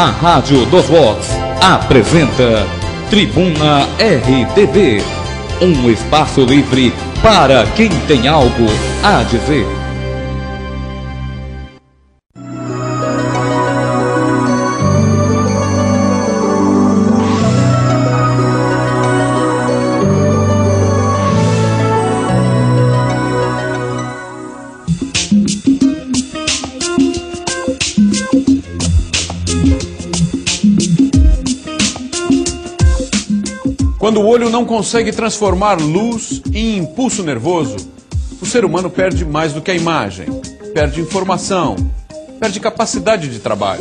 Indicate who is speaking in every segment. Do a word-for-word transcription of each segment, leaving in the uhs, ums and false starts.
Speaker 1: A Rádio dos Vox apresenta Tribuna R T V, um espaço livre para quem tem algo a dizer.
Speaker 2: Quando o olho não consegue transformar luz em impulso nervoso, o ser humano perde mais do que a imagem, perde informação, perde capacidade de trabalho.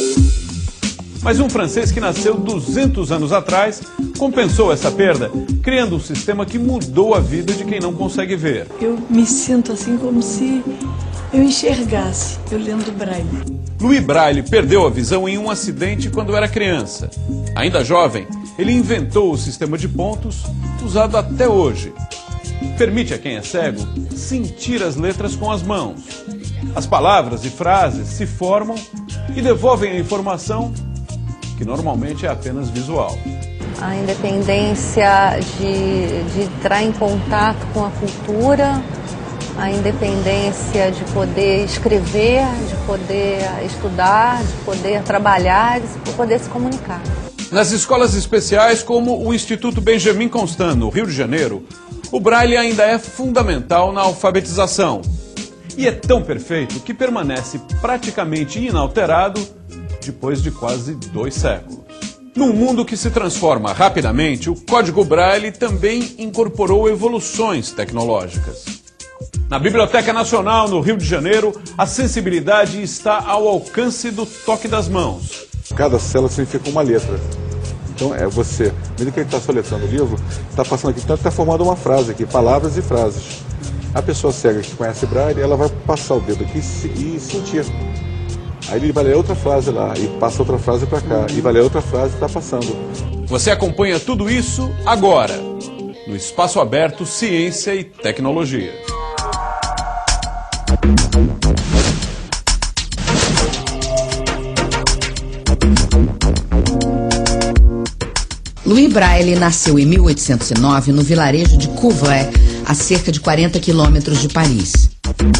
Speaker 2: Mas um francês que nasceu duzentos anos atrás compensou essa perda, criando um sistema que mudou a vida de quem não consegue ver.
Speaker 3: Eu me sinto assim como se eu enxergasse, eu lendo Braille.
Speaker 2: Louis Braille perdeu a visão em um acidente quando era criança. Ainda jovem, ele inventou o sistema de pontos, usado até hoje. Permite a quem é cego sentir as letras com as mãos. As palavras e frases se formam e devolvem a informação, que normalmente é apenas visual.
Speaker 4: A independência de, de entrar em contato com a cultura, a independência de poder escrever, de poder estudar, de poder trabalhar, de poder se comunicar.
Speaker 2: Nas escolas especiais, como o Instituto Benjamin Constant, no Rio de Janeiro, o Braille ainda é fundamental na alfabetização. E é tão perfeito que permanece praticamente inalterado depois de quase dois séculos. Num mundo que se transforma rapidamente, o Código Braille também incorporou evoluções tecnológicas. Na Biblioteca Nacional, no Rio de Janeiro, a sensibilidade está ao alcance do toque das mãos.
Speaker 5: Cada célula significa uma letra. Então é você, mesmo que ele está soletrando o livro, está passando aqui, está formando uma frase aqui, palavras e frases. A pessoa cega que conhece Braille, ela vai passar o dedo aqui e sentir. Aí ele vai ler outra frase lá, e passa outra frase para cá, e vai ler outra frase e está passando.
Speaker 2: Você acompanha tudo isso agora, no Espaço Aberto Ciência e Tecnologia.
Speaker 6: Louis Braille nasceu em mil oitocentos e nove no vilarejo de Couvray, a cerca de quarenta quilômetros de Paris.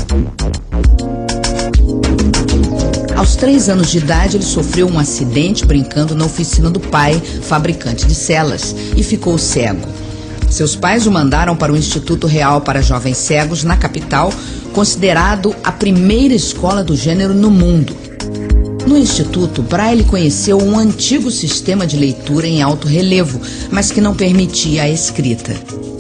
Speaker 6: Aos três anos de idade, ele sofreu um acidente brincando na oficina do pai, fabricante de celas, e ficou cego. Seus pais o mandaram para o Instituto Real para Jovens Cegos, na capital, considerado a primeira escola do gênero no mundo. No Instituto, Braille conheceu um antigo sistema de leitura em alto relevo, mas que não permitia a escrita.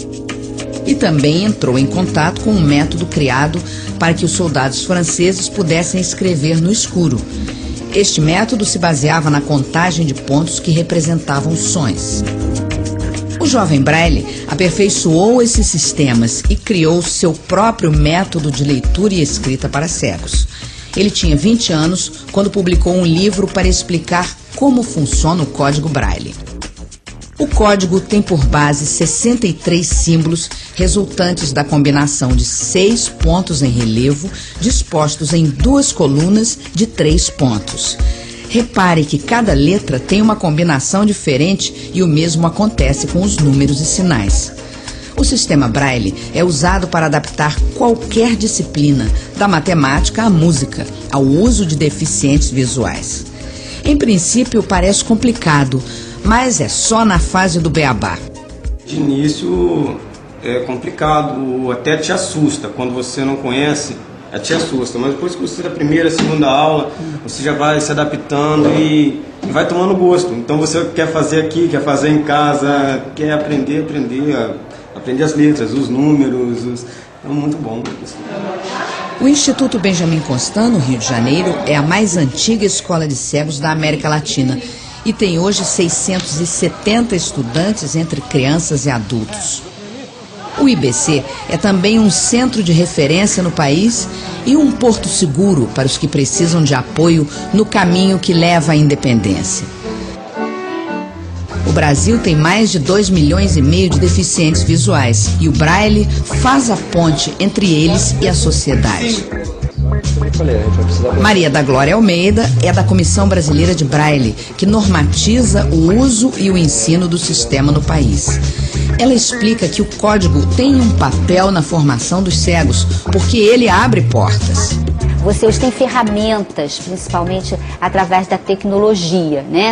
Speaker 6: E também entrou em contato com um método criado para que os soldados franceses pudessem escrever no escuro. Este método se baseava na contagem de pontos que representavam sons. O jovem Braille aperfeiçoou esses sistemas e criou seu próprio método de leitura e escrita para cegos. Ele tinha vinte anos quando publicou um livro para explicar como funciona o Código Braille. O código tem por base sessenta e três símbolos resultantes da combinação de seis pontos em relevo dispostos em duas colunas de três pontos. Repare que cada letra tem uma combinação diferente e o mesmo acontece com os números e sinais. O sistema Braille é usado para adaptar qualquer disciplina, da matemática à música, ao uso de deficientes visuais. Em princípio, parece complicado, mas é só na fase do beabá.
Speaker 7: De início é complicado, até te assusta. Quando você não conhece, te assusta. Mas depois que você da primeira, segunda aula, você já vai se adaptando e vai tomando gosto. Então você quer fazer aqui, quer fazer em casa, quer aprender, aprender, aprender as letras, os números. Os... É muito bom.
Speaker 6: O Instituto Benjamin Constant, no Rio de Janeiro, é a mais antiga escola de cegos da América Latina e tem hoje seiscentos e setenta estudantes entre crianças e adultos. O I B C é também um centro de referência no país e um porto seguro para os que precisam de apoio no caminho que leva à independência. O Brasil tem mais de dois milhões e meio de deficientes visuais e o Braille faz a ponte entre eles e a sociedade.
Speaker 8: falei, a gente vai precisar...
Speaker 6: Maria da Glória Almeida é da Comissão Brasileira de Braille, que normatiza o uso e o ensino do sistema no país. Ela explica que o código tem um papel na formação dos cegos, porque ele abre portas.
Speaker 9: Você hoje tem ferramentas, principalmente através da tecnologia, né?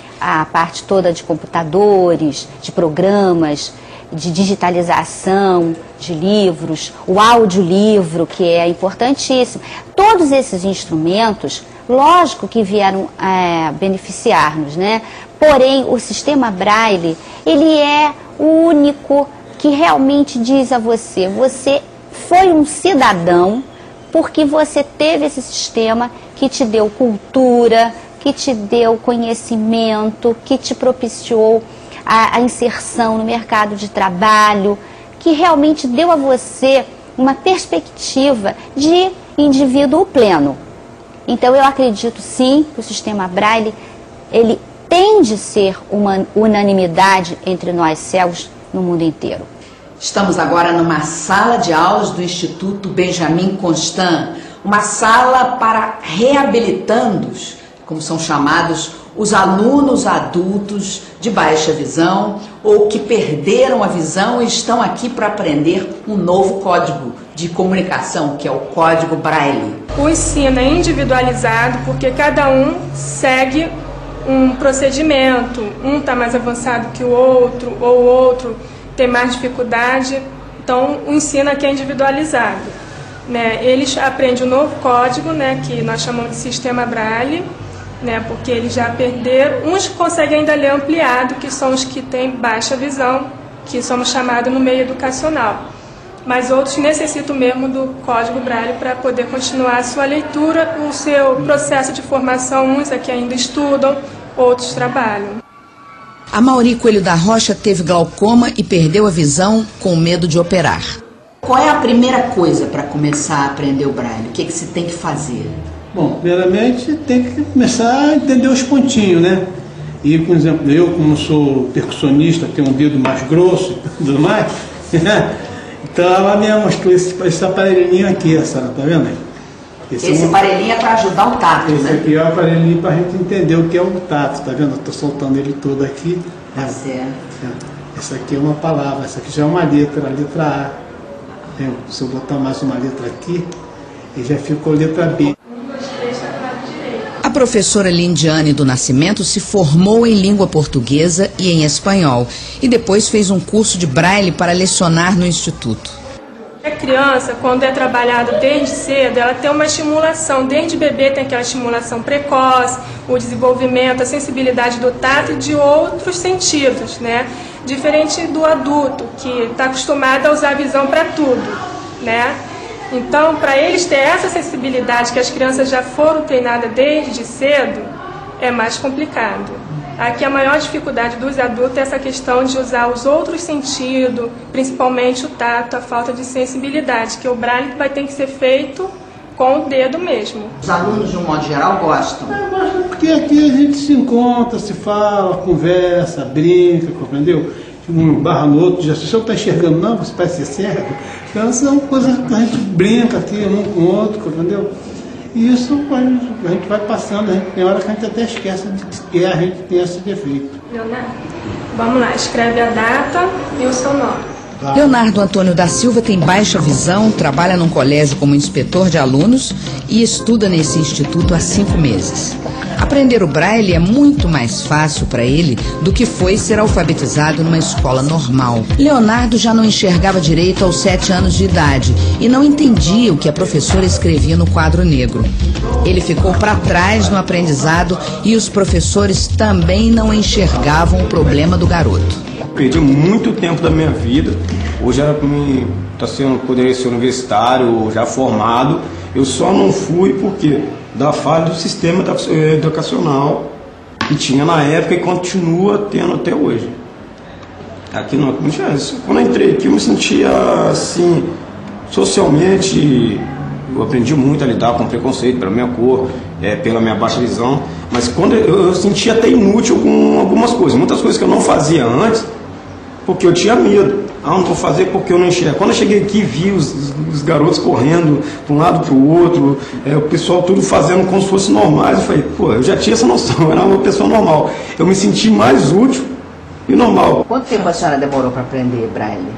Speaker 9: A parte toda de computadores, de programas, de digitalização de livros, o audiolivro, que é importantíssimo. Todos esses instrumentos, lógico que vieram é, beneficiar-nos, né? Porém, o sistema Braille, ele é o único que realmente diz a você, você foi um cidadão porque você teve esse sistema que te deu cultura, que te deu conhecimento, que te propiciou a, a inserção no mercado de trabalho, que realmente deu a você uma perspectiva de indivíduo pleno. Então eu acredito sim que o sistema Braille, ele tem de ser uma unanimidade entre nós cegos no mundo inteiro.
Speaker 6: Estamos agora numa sala de aulas do Instituto Benjamin Constant, uma sala para reabilitandos, como são chamados os alunos adultos de baixa visão ou que perderam a visão e estão aqui para aprender um novo código de comunicação, que é o Código Braille.
Speaker 10: O ensino é individualizado porque cada um segue um procedimento, um está mais avançado que o outro, ou o outro tem mais dificuldade, então o ensino aqui é individualizado. Né? Eles aprendem um novo código, né, que nós chamamos de sistema Braille, né, porque eles já perderam, uns conseguem ainda ler ampliado, que são os que têm baixa visão, que somos chamados no meio educacional. Mas outros necessitam mesmo do código Braille para poder continuar a sua leitura, o seu processo de formação, uns aqui ainda estudam, outros trabalham.
Speaker 6: A Mauri Coelho da Rocha teve glaucoma e perdeu a visão com medo de operar. Qual é a primeira coisa para começar a aprender o Braille? O que, que se tem que fazer?
Speaker 11: Bom, primeiramente tem que começar a entender os pontinhos, né? E, por exemplo, eu, como sou percussionista, tenho um dedo mais grosso e tudo mais, então ela me mostrou esse, esse aparelhinho aqui, essa, tá vendo?
Speaker 6: Esse, esse é um, aparelhinho é para ajudar o tato,
Speaker 11: esse
Speaker 6: né?
Speaker 11: Esse aqui é o aparelhinho para a gente entender o que é o tato, tá vendo? Eu estou soltando ele todo aqui.
Speaker 6: Tá certo.
Speaker 11: Essa aqui é uma palavra, essa aqui já é uma letra, a letra A. Se eu botar mais uma letra aqui, e já ficou letra B.
Speaker 6: A professora Lindiane do Nascimento se formou em língua portuguesa e em espanhol e depois fez um curso de Braille para lecionar no Instituto.
Speaker 10: A criança, quando é trabalhada desde cedo, ela tem uma estimulação, desde bebê tem aquela estimulação precoce, o desenvolvimento, a sensibilidade do tato e de outros sentidos, né? Diferente do adulto, que está acostumado a usar a visão para tudo, né? Então, para eles ter essa sensibilidade que as crianças já foram treinadas desde cedo, é mais complicado. Aqui a maior dificuldade dos adultos é essa questão de usar os outros sentidos, principalmente o tato, a falta de sensibilidade, que o Braille vai ter que ser feito com o dedo mesmo.
Speaker 6: Os alunos, de um modo geral, gostam?
Speaker 11: É, gostam porque aqui a gente se encontra, se fala, conversa, brinca, compreendeu? Um barra no outro, já se o senhor está enxergando, não, você parece ser cego. Então são coisas que a gente brinca aqui um com o outro, entendeu? E isso a gente vai passando, né? Tem hora que a gente até esquece de que a gente tem esse defeito.
Speaker 10: Leonardo, vamos lá, escreve a data e o seu nome.
Speaker 11: Tá.
Speaker 6: Leonardo Antônio da Silva tem baixa visão, trabalha num colégio como inspetor de alunos e estuda nesse instituto há cinco meses. Aprender o Braille é muito mais fácil para ele do que foi ser alfabetizado numa escola normal. Leonardo já não enxergava direito aos sete anos de idade e não entendia o que a professora escrevia no quadro negro. Ele ficou para trás no aprendizado e os professores também não enxergavam o problema do garoto.
Speaker 7: Perdi muito tempo da minha vida. Hoje era para mim estar sendo, poderia ser universitário, já formado. Eu só não fui porque da falha do sistema educacional que tinha na época e continua tendo até hoje. Aqui não, não tinha isso. Quando eu entrei aqui eu me sentia assim, socialmente, eu aprendi muito a lidar com preconceito pela minha cor, é, pela minha baixa visão, mas quando eu, eu sentia até inútil com algumas coisas, muitas coisas que eu não fazia antes, porque eu tinha medo. Ah, não vou fazer porque eu não enxergo. Quando eu cheguei aqui, vi os, os, os garotos correndo de um lado para o outro, é, o pessoal tudo fazendo como se fosse normal. Eu falei, pô, eu já tinha essa noção, eu era uma pessoa normal. Eu me senti mais útil e normal.
Speaker 6: Quanto tempo a senhora demorou para aprender Braille?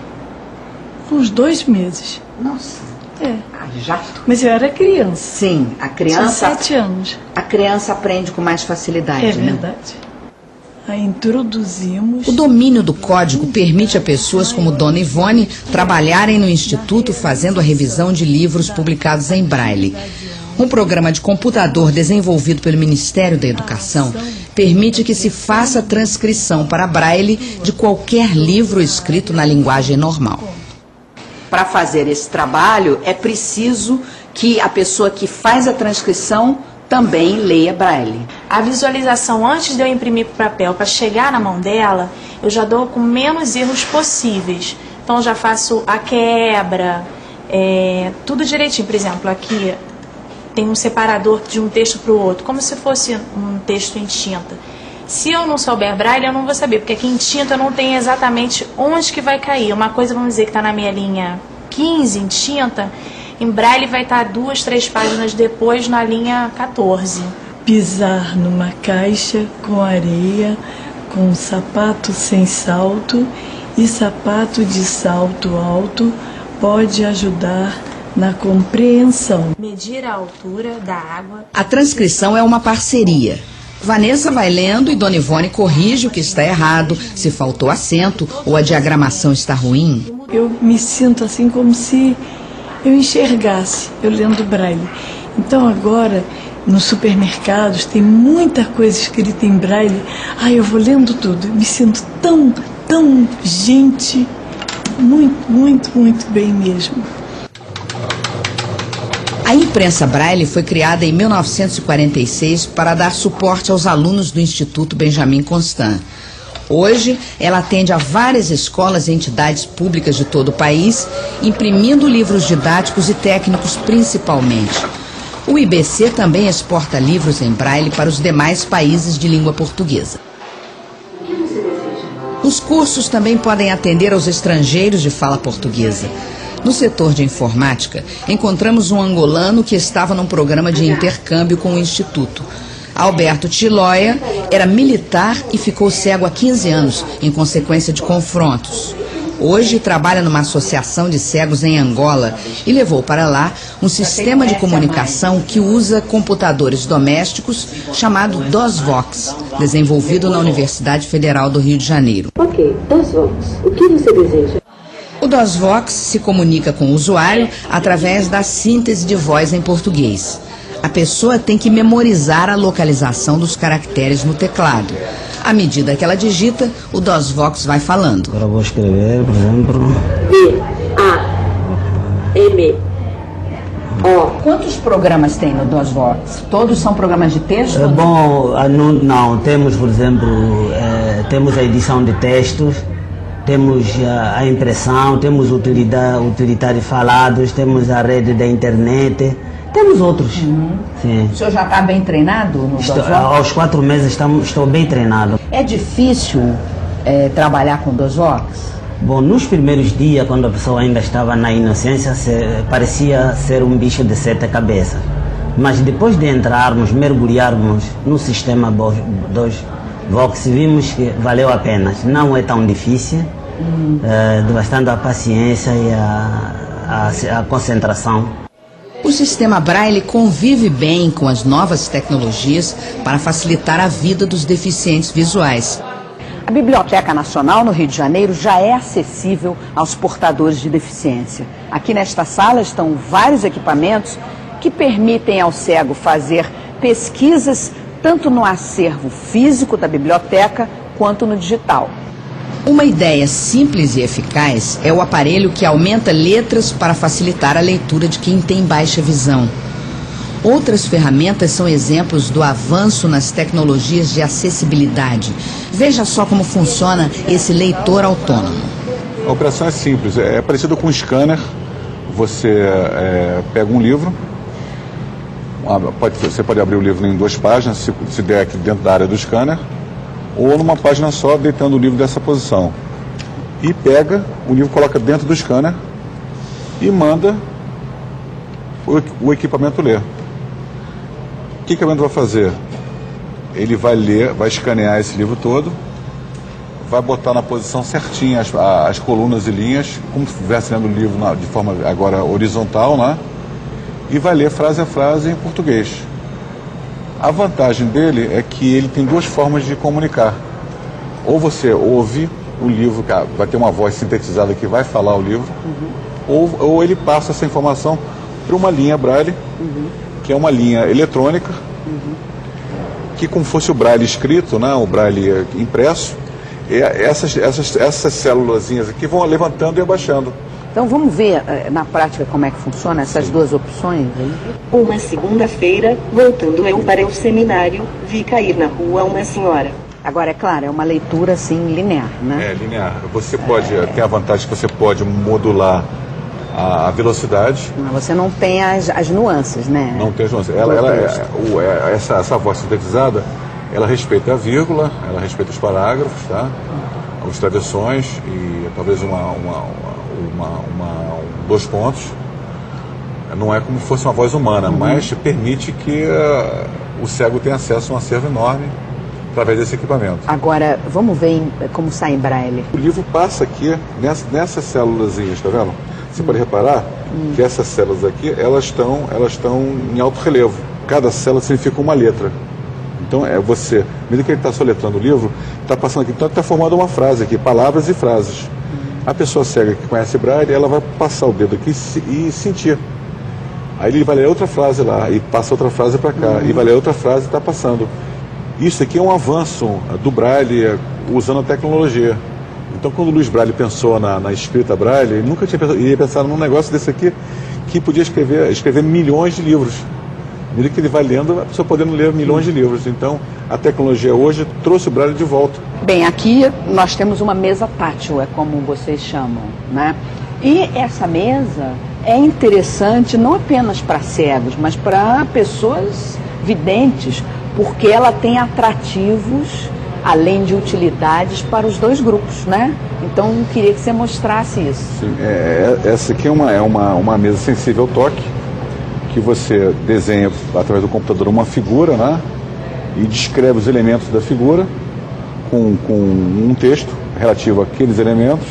Speaker 3: Uns dois meses.
Speaker 6: Nossa.
Speaker 3: É.
Speaker 6: Ah, já?
Speaker 3: Mas eu era criança.
Speaker 6: Sim, a criança...
Speaker 3: Tinha sete anos.
Speaker 6: A criança aprende com mais facilidade,
Speaker 3: É
Speaker 6: né?
Speaker 3: verdade. Aí introduzimos...
Speaker 6: O domínio do código permite a pessoas como Dona Ivone trabalharem no Instituto fazendo a revisão de livros publicados em Braille. Um programa de computador desenvolvido pelo Ministério da Educação permite que se faça a transcrição para Braille de qualquer livro escrito na linguagem normal. Para fazer esse trabalho, é preciso que a pessoa que faz a transcrição também leia Braille.
Speaker 8: A visualização, antes de eu imprimir para o papel, para chegar na mão dela, eu já dou com menos erros possíveis. Então, eu já faço a quebra, é, tudo direitinho. Por exemplo, aqui tem um separador de um texto para o outro, como se fosse um texto em tinta. Se eu não souber Braille, eu não vou saber, porque aqui em tinta eu não tenho exatamente onde que vai cair. Uma coisa, vamos dizer, que está na minha linha quinze em tinta, em Braille vai estar duas, três páginas depois na linha quatorze.
Speaker 3: Pisar numa caixa com areia, com sapato sem salto e sapato de salto alto pode ajudar na compreensão.
Speaker 8: Medir a altura da água.
Speaker 6: A transcrição é uma parceria. Vanessa vai lendo e Dona Ivone corrige o que está errado, se faltou acento ou a diagramação está ruim.
Speaker 3: Eu me sinto assim como se eu enxergasse, eu lendo Braille. Então agora, nos supermercados, tem muita coisa escrita em Braille. Ai, eu vou lendo tudo, eu me sinto tão, tão gente, muito, muito, muito bem mesmo.
Speaker 6: A imprensa Braille foi criada em mil novecentos e quarenta e seis para dar suporte aos alunos do Instituto Benjamin Constant. Hoje, ela atende a várias escolas e entidades públicas de todo o país, imprimindo livros didáticos e técnicos principalmente. O I B C também exporta livros em Braille para os demais países de língua portuguesa. Os cursos também podem atender aos estrangeiros de fala portuguesa. No setor de informática, encontramos um angolano que estava num programa de intercâmbio com o Instituto. Alberto Tiloia era militar e ficou cego há quinze anos, em consequência de confrontos. Hoje trabalha numa associação de cegos em Angola e levou para lá um sistema de comunicação que usa computadores domésticos chamado DOSVox, desenvolvido na Universidade Federal do Rio de Janeiro.
Speaker 12: Ok, DOSVox, o que você deseja?
Speaker 6: O DOSVox se comunica com o usuário através da síntese de voz em português. A pessoa tem que memorizar a localização dos caracteres no teclado. À medida que ela digita, o DOSVox vai falando.
Speaker 13: Agora vou escrever, por exemplo...
Speaker 12: D, A, M, O.
Speaker 6: Quantos programas tem no DOSVox? Todos são programas de texto?
Speaker 13: É bom, não, não, temos, por exemplo, é, temos a edição de textos, temos a, a impressão, temos utilidade, utilitários falados, temos a rede da internet, temos outros.
Speaker 6: Uhum.
Speaker 13: Sim.
Speaker 6: O senhor já está bem treinado no
Speaker 13: estou,
Speaker 6: DOSVox?
Speaker 13: Aos quatro meses estamos, estou bem treinado.
Speaker 6: É difícil é, trabalhar com DOSVox?
Speaker 13: Bom, nos primeiros dias, quando a pessoa ainda estava na inocência, se, parecia ser um bicho de sete cabeças. Mas depois de entrarmos, mergulharmos no sistema DOSVox, vimos que valeu a pena. Não é tão difícil, hum. é, bastante a paciência e a, a, a concentração.
Speaker 6: O sistema Braille convive bem com as novas tecnologias para facilitar a vida dos deficientes visuais. A Biblioteca Nacional no Rio de Janeiro já é acessível aos portadores de deficiência. Aqui nesta sala estão vários equipamentos que permitem ao cego fazer pesquisas tanto no acervo físico da biblioteca quanto no digital. Uma ideia simples e eficaz é o aparelho que aumenta letras para facilitar a leitura de quem tem baixa visão. Outras ferramentas são exemplos do avanço nas tecnologias de acessibilidade. Veja só como funciona esse leitor autônomo.
Speaker 5: A operação é simples, é parecido com um scanner. Você é, pega um livro, pode, você pode abrir o livro em duas páginas, se, se der aqui dentro da área do scanner, ou numa página só, deitando o livro dessa posição. e pega o livro, coloca dentro do scanner e manda o, o equipamento ler. O que o equipamento vai fazer? Ele vai ler, vai escanear esse livro todo, vai botar na posição certinha as, as colunas e linhas, como se estivesse lendo o livro na, de forma agora horizontal, né? E vai ler frase a frase em português. A vantagem dele é que ele tem duas formas de comunicar. Ou você ouve o livro, vai ter uma voz sintetizada que vai falar o livro, uhum. ou, ou ele passa essa informação para uma linha Braille, uhum. que é uma linha eletrônica, uhum. que como fosse o Braille escrito, né, o Braille impresso, é, essas, essas, essas célulazinhas aqui vão levantando e abaixando.
Speaker 14: Então vamos ver na prática como é que funciona essas Sim. duas opções aí.
Speaker 12: Uma segunda-feira, voltando eu para o seminário, vi cair na rua uma senhora.
Speaker 14: Agora, é claro, é uma leitura assim linear, né?
Speaker 5: É, linear. Você pode, é... tem a vantagem que você pode modular a, a velocidade.
Speaker 14: Mas você não tem as, as nuances, né?
Speaker 5: Não tem as nuances. Ela, ela, é, o, é, essa, essa voz sintetizada, ela respeita a vírgula, ela respeita os parágrafos, tá? Os travessões e talvez uma, uma, uma, uma um, dois pontos. Não é como se fosse uma voz humana, uhum. mas permite que uh, o cego tenha acesso a um acervo enorme através desse equipamento.
Speaker 14: Agora, vamos ver em, como sai em Braille.
Speaker 5: O livro passa aqui, nessa, nessas célulazinhas, tá vendo? Você hum. pode reparar hum. que essas células aqui, elas estão elas estão em alto relevo. Cada célula significa uma letra. Então, é você, mesmo que ele está soletrando o livro, está passando aqui, então está formando uma frase aqui, palavras e frases. Hum. A pessoa cega que conhece Braille, ela vai passar o dedo aqui e sentir. Aí ele vai ler outra frase lá, e passa outra frase para cá, hum. e vai ler outra frase e está passando. Isso aqui é um avanço do Braille usando a tecnologia. Então, quando o Luiz Braille pensou na, na escrita Braille, ele nunca tinha pensado, ia pensar num negócio desse aqui que podia escrever, escrever milhões de livros. Ele que ele vai lendo, a pessoa podendo ler milhões de livros. Então, a tecnologia hoje trouxe o Braille de volta.
Speaker 14: Bem, aqui nós temos uma mesa tátil, é como vocês chamam, né? E essa mesa é interessante não apenas para cegos, mas para pessoas videntes, porque ela tem atrativos, além de utilidades, para os dois grupos, né? Então, eu queria que você mostrasse isso.
Speaker 5: Sim, é, essa aqui é, uma, é uma, uma mesa sensível ao toque, que você desenha através do computador uma figura, né? E descreve os elementos da figura com, com um texto relativo àqueles elementos.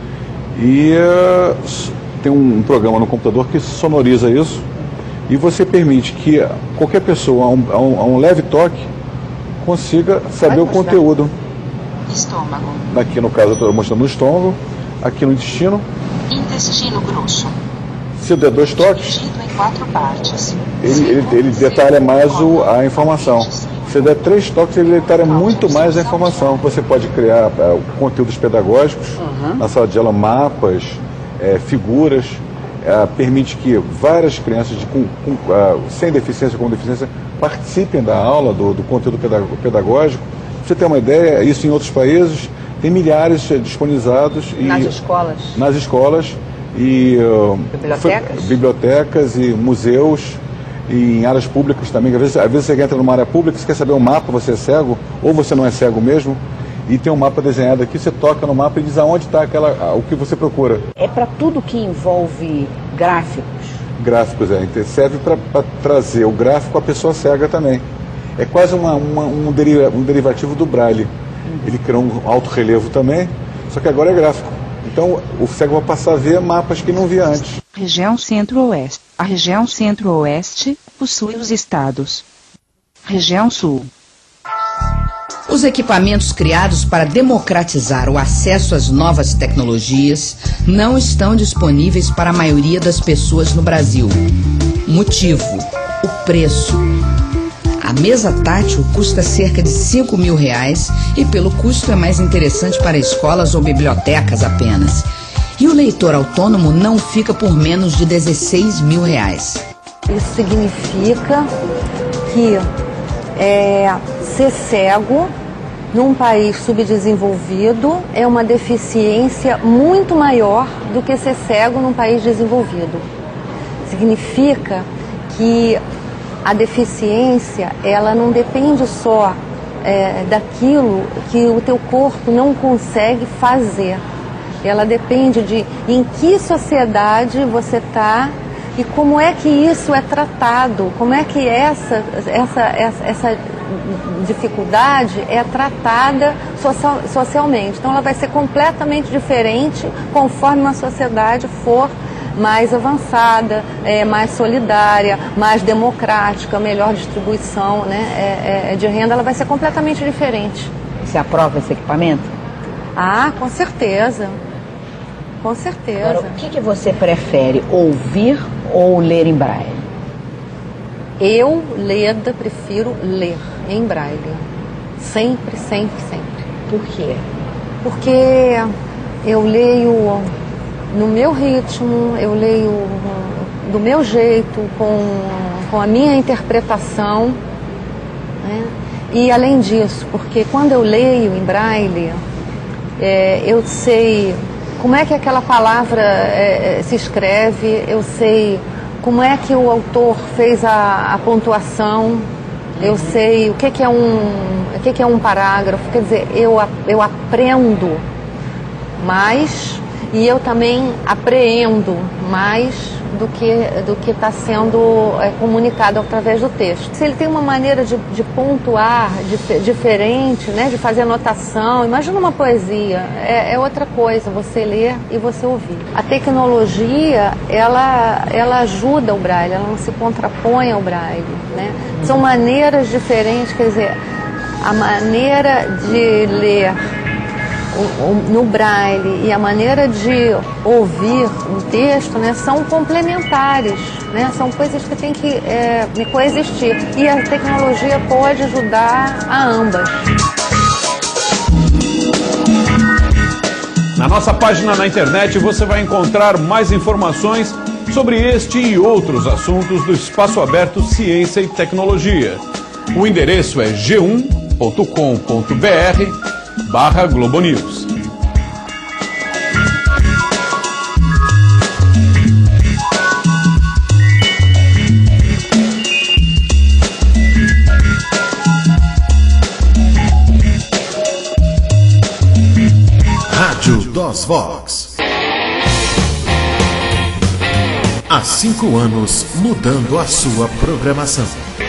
Speaker 5: E uh, tem um, um programa no computador que sonoriza isso. E você permite que qualquer pessoa, a um, a um, a um leve toque, consiga saber o conteúdo.
Speaker 15: Estômago.
Speaker 5: Aqui no caso eu estou mostrando no estômago, aqui no intestino.
Speaker 15: Intestino grosso.
Speaker 5: Se eu der dois toques,
Speaker 15: dividido em quatro partes.
Speaker 5: Ele, ele, ele detalha mais o, a informação. Se eu der três toques, ele detalha muito mais a informação. Você pode criar é, conteúdos pedagógicos, uhum. na sala de aula, mapas, é, figuras. Uh, permite que várias crianças de, com, com, uh, sem deficiência ou com deficiência participem da aula, do, do conteúdo pedagógico. Pra você ter uma ideia, isso em outros países tem milhares disponibilizados.
Speaker 14: Nas
Speaker 5: e,
Speaker 14: escolas?
Speaker 5: Nas escolas. E, uh,
Speaker 14: bibliotecas?
Speaker 5: Foi, bibliotecas e museus e em áreas públicas também. Às vezes, às vezes você entra numa área pública, você quer saber um mapa, você é cego, ou você não é cego mesmo. E tem um mapa desenhado aqui, você toca no mapa e diz aonde está aquela, o que você procura.
Speaker 14: É para tudo que envolve gráficos?
Speaker 5: Gráficos, é. Serve para trazer o gráfico à pessoa cega também. É quase uma, uma, um, deriva, um derivativo do Braille. Uhum. Ele criou um alto relevo também, só que agora é gráfico. Então o cego vai passar a ver mapas que não via antes.
Speaker 15: Região Centro-Oeste. A região Centro-Oeste possui os estados. Região Sul.
Speaker 6: Os equipamentos criados para democratizar o acesso às novas tecnologias não estão disponíveis para a maioria das pessoas no Brasil. Motivo: o preço. A mesa tátil custa cerca de cinco mil reais e pelo custo é mais interessante para escolas ou bibliotecas apenas. E o leitor autônomo não fica por menos de dezesseis mil reais.
Speaker 4: Isso significa que é, ser cego num país subdesenvolvido é uma deficiência muito maior do que ser cego num país desenvolvido. Significa que a deficiência, ela não depende só é, daquilo que o teu corpo não consegue fazer, ela depende de em que sociedade você está e como é que isso é tratado, como é que essa, essa, essa, essa dificuldade é tratada social, socialmente. Então ela vai ser completamente diferente conforme uma sociedade for mais avançada, é, mais solidária, mais democrática, melhor distribuição, né, é, é, de renda, ela vai ser completamente diferente.
Speaker 14: Você aprova esse equipamento?
Speaker 4: Ah, com certeza. Com certeza.
Speaker 14: Agora, o que, que você prefere, ouvir ou ler em braille?
Speaker 4: Eu, Leda, prefiro ler em braille. Sempre, sempre, sempre.
Speaker 14: Por quê?
Speaker 4: Porque eu leio no meu ritmo, eu leio do meu jeito, com, com a minha interpretação, né? E além disso, porque quando eu leio em braille, é, eu sei como é que aquela palavra é, se escreve, eu sei como é que o autor fez a, a pontuação, eu sei o que, que, é um, o que, que é um parágrafo, quer dizer, eu, eu aprendo mais e eu também apreendo mais do que do que está sendo é, comunicado através do texto. Se ele tem uma maneira de, de pontuar de, diferente, né, de fazer anotação, imagina uma poesia, é, é outra coisa você ler e você ouvir. A tecnologia, ela, ela ajuda o braille, ela não se contrapõe ao braille, né? São maneiras diferentes, quer dizer, a maneira de ler no braille e a maneira de ouvir um texto, né, são complementares, né, são coisas que têm que é, coexistir e a tecnologia pode ajudar a ambas.
Speaker 2: Na nossa página na internet você vai encontrar mais informações sobre este e outros assuntos do Espaço Aberto Ciência e Tecnologia. O endereço é g um ponto com ponto b r barra Globo News.
Speaker 16: Rádio DOS Vox. Há cinco anos mudando a sua programação.